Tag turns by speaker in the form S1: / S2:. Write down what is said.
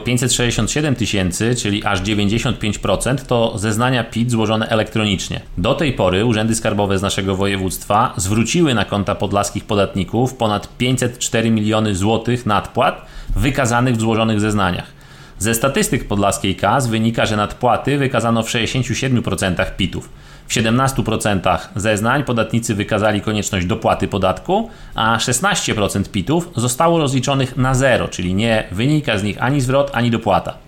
S1: 567 tysięcy, czyli aż 95% to zeznania PIT złożone elektronicznie. Do tej pory urzędy skarbowe z naszego województwa zwróciły na konta podlaskich podatników ponad 504 miliony złotych nadpłat wykazanych w złożonych zeznaniach. Ze statystyk podlaskiej KAS wynika, że nadpłaty wykazano w 67% PIT-ów. W 17% zeznań podatnicy wykazali konieczność dopłaty podatku, a 16% PIT-ów zostało rozliczonych na zero, czyli nie wynika z nich ani zwrot, ani dopłata.